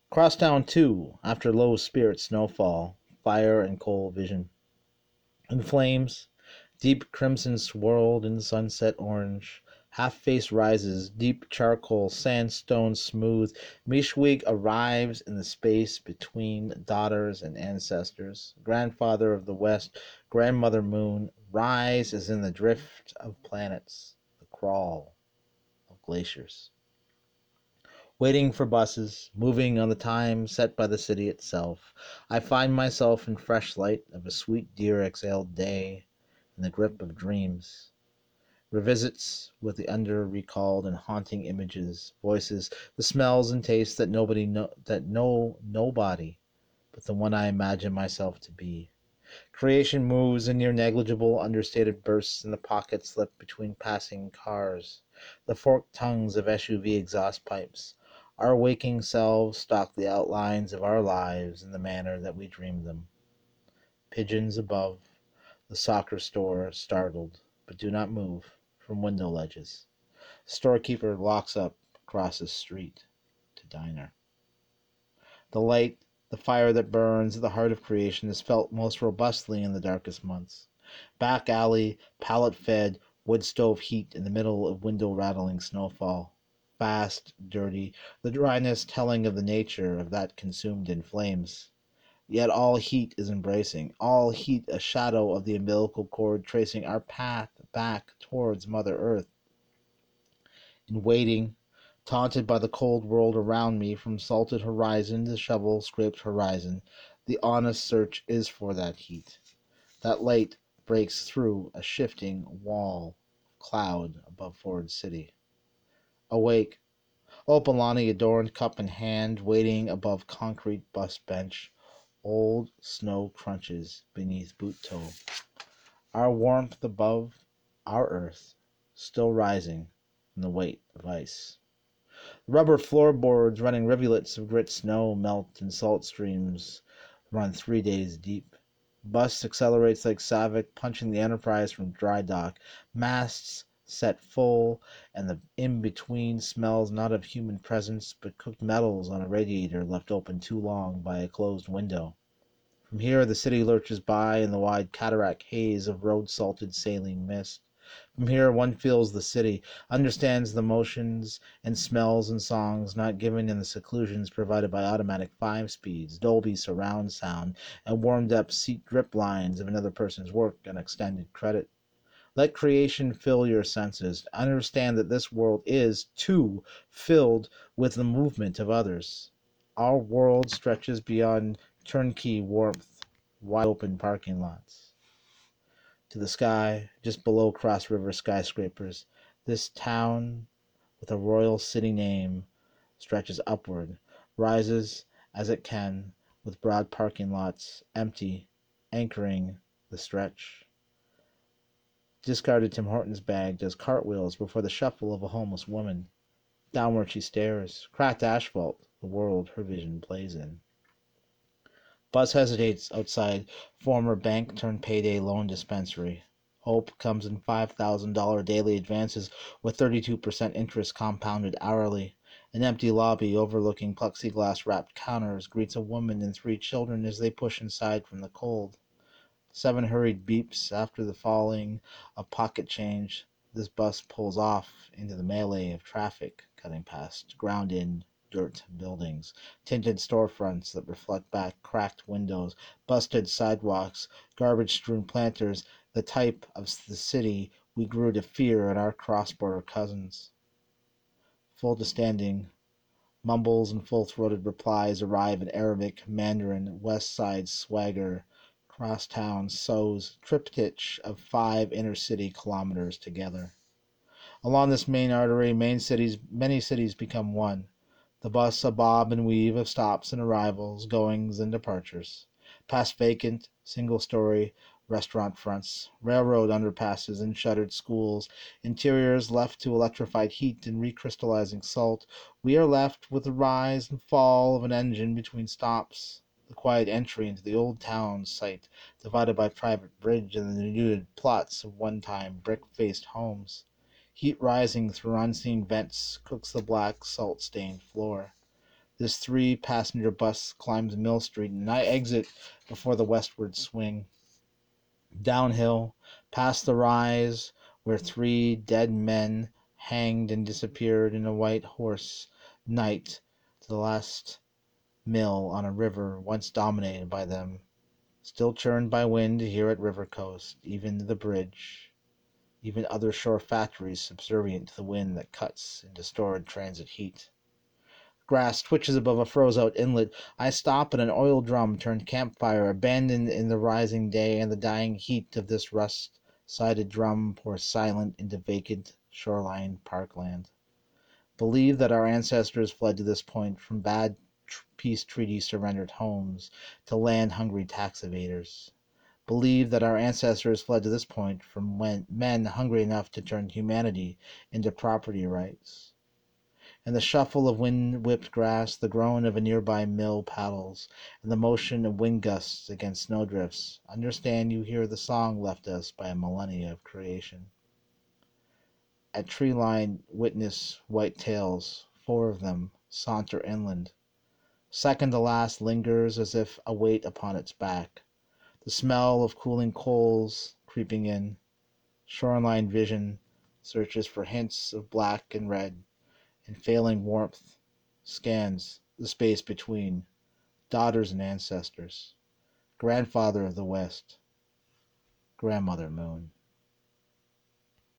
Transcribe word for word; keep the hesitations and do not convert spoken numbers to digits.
Crosstown too, after low spirit snowfall, fire and coal vision. In flames, deep crimson swirled in sunset orange, half-face rises, deep charcoal, sandstone smooth. Mishwig arrives in the space between daughters and ancestors. Grandfather of the West, grandmother moon, rise as in the drift of planets, the crawl of glaciers. Waiting for buses, moving on the time set by the city itself, I find myself in fresh light of a sweet deer exhaled day, in the grip of dreams. Revisits with the under recalled and haunting images, voices, the smells and tastes that nobody know that know nobody but the one I imagine myself to be. Creation moves in near negligible, understated bursts in the pockets left between passing cars, the forked tongues of S U V exhaust pipes. Our waking selves stalk the outlines of our lives in the manner that we dreamed them. Pigeons above, the soccer store, startled, but do not move from window ledges. Storekeeper locks up across the street to diner. The light, the fire that burns at the heart of creation is felt most robustly in the darkest months. Back alley, pallet fed, wood stove heat in the middle of window rattling snowfall. Fast, dirty, the dryness telling of the nature of that consumed in flames. Yet all heat is embracing, all heat a shadow of the umbilical cord tracing our path back towards Mother Earth. In waiting, taunted by the cold world around me from salted horizon to shovel-scraped horizon, the honest search is for that heat. That light breaks through a shifting wall of cloud above Ford City. Awake, Opalani adorned cup in hand, waiting above concrete bus bench. Old snow crunches beneath boot toe. Our warmth above our earth, still rising from the weight of ice. Rubber floorboards running rivulets of grit snow melt in salt streams run three days deep. Bus accelerates like Savick, punching the Enterprise from dry dock. Masts set full, and the in-between smells not of human presence, but cooked metals on a radiator left open too long by a closed window. From here the city lurches by in the wide cataract haze of road-salted saline mist. From here one feels the city, understands the motions and smells and songs not given in the seclusions provided by automatic five speeds, Dolby surround sound, and warmed-up seat drip lines of another person's work and extended credit. Let creation fill your senses. Understand that this world is, too, filled with the movement of others. Our world stretches beyond turnkey warmth, wide-open parking lots. To the sky, just below Cross River skyscrapers, this town, with a royal city name, stretches upward, rises as it can, with broad parking lots, empty, anchoring the stretch. Discarded Tim Hortons bag does cartwheels before the shuffle of a homeless woman. Downward she stares, cracked asphalt, the world her vision plays in. Bus hesitates outside former bank-turned-payday loan dispensary. Hope comes in five thousand dollars daily advances with thirty-two percent interest compounded hourly. An empty lobby overlooking plexiglass-wrapped counters greets a woman and three children as they push inside from the cold. Seven hurried beeps after the falling of pocket change. This bus pulls off into the melee of traffic cutting past ground-in dirt buildings, tinted storefronts that reflect back cracked windows, busted sidewalks, garbage-strewn planters, the type of the city we grew to fear in our cross-border cousins. Full to standing, mumbles and full-throated replies arrive in Arabic, Mandarin, West Side swagger. Crosstown sews triptych of five inner-city kilometers together. Along this main artery, main cities, many cities become one. The bus a bob and weave of stops and arrivals, goings and departures. Past vacant, single-story restaurant fronts, railroad underpasses and shuttered schools, interiors left to electrified heat and recrystallizing salt, we are left with the rise and fall of an engine between stops. The quiet entry into the old town site, divided by private bridge and the denuded plots of one-time brick-faced homes. Heat rising through unseen vents cooks the black, salt-stained floor. This three-passenger bus climbs Mill Street, and I exit before the westward swing. Downhill, past the rise, where three dead men hanged and disappeared in a white horse night, to the last mill on a river once dominated by them, still churned by wind here at River Coast, even the bridge, even other shore factories subservient to the wind that cuts into stored transit heat. Grass twitches above a froze-out inlet. I stop at an oil drum turned campfire, abandoned in the rising day, and the dying heat of this rust-sided drum pours silent into vacant shoreline parkland. Believe that our ancestors fled to this point from bad tr- peace treaty surrendered homes to land-hungry tax evaders. Believe that our ancestors fled to this point from when men hungry enough to turn humanity into property rights. And the shuffle of wind-whipped grass, the groan of a nearby mill paddles, and the motion of wind gusts against snowdrifts, understand you hear the song left us by a millennia of creation. At tree-line witness white tails, four of them, saunter inland. Second to last lingers as if a weight upon its back. The smell of cooling coals creeping in. Shoreline vision searches for hints of black and red, and failing warmth scans the space between daughters and ancestors, grandfather of the West, grandmother moon.